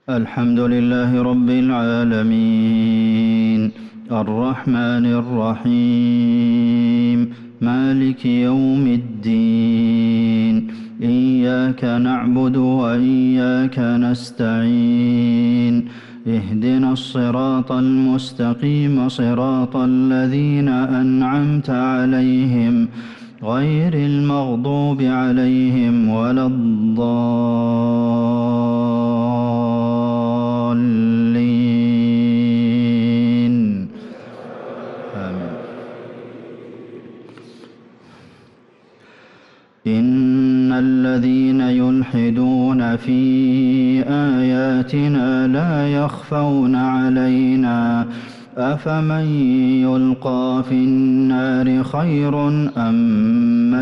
الحمد لله رب العالمين الرحمن الرحيم مالك يوم الدين إياك نعبد وإياك نستعين اهدنا الصراط المستقيم صراط الذين أنعمت عليهم غير المغضوب عليهم ولا الضالين آمين. إن الذين يلحدون في آياتنا لا يخفون علينا أفمن يلقى في النار خير أم من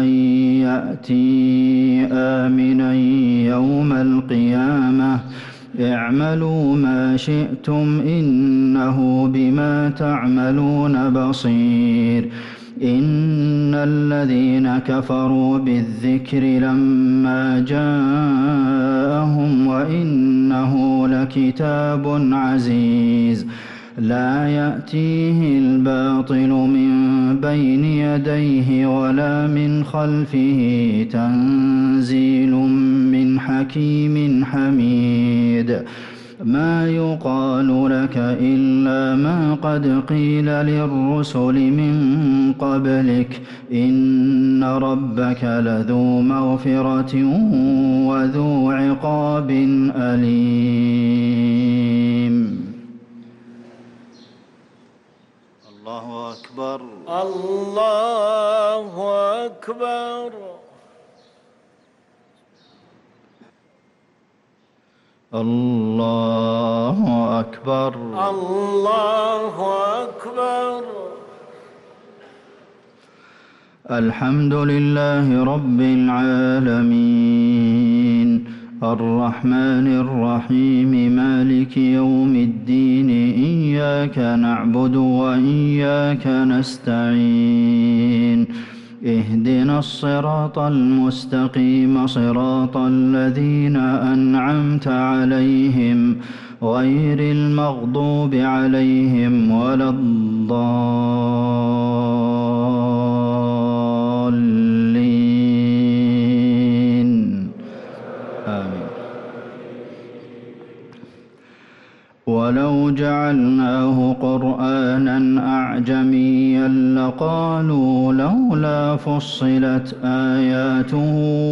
يأتي آمنا يوم القيامة اعملوا ما شئتم إنه بما تعملون بصير. إن الذين كفروا بالذكر لما جاءهم وإنه لكتاب عزيز لا يأتيه الباطل من بين يديه ولا من خلفه تنزيل من حكيم حميد. ما يقال لك إلا ما قد قيل للرسل من قبلك إن ربك لذو مغفرة وذو عقاب أليم. الله أكبر الله أكبر الله أكبر الله أكبر. الحمد لله رب العالمين الرحمن الرحيم مالك يوم الدين إياك نعبد وإياك نستعين اهدنا الصراط المستقيم صراط الذين أنعمت عليهم غير المغضوب عليهم ولا الضالين آمين. ولو جعلناه قرآنا أعجميا لقالوا لولا فصلت آياته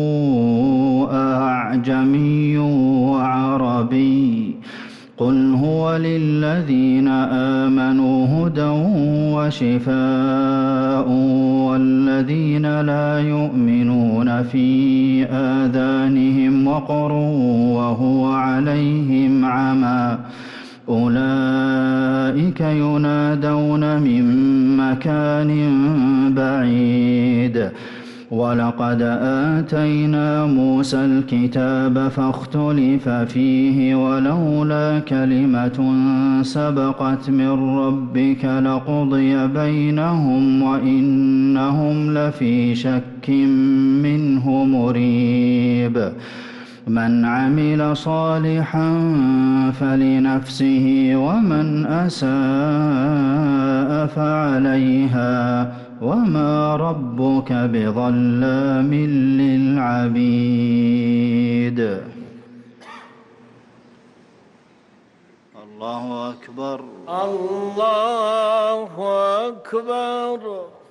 أعجمي وعربي قل هو للذين آمنوا هدى وشفاء والذين لا يؤمنون في آذانهم وقر وهو عليهم عمى أولئك ينادون من مكان بعيد. ولقد آتينا موسى الكتاب فاختلف فيه ولولا كلمة سبقت من ربك لقضي بينهم وإنهم لفي شك منه مريب. من عمل صالحا فلنفسه ومن أساء فعليها وما ربك بظلام للعبيد. الله أكبر الله أكبر.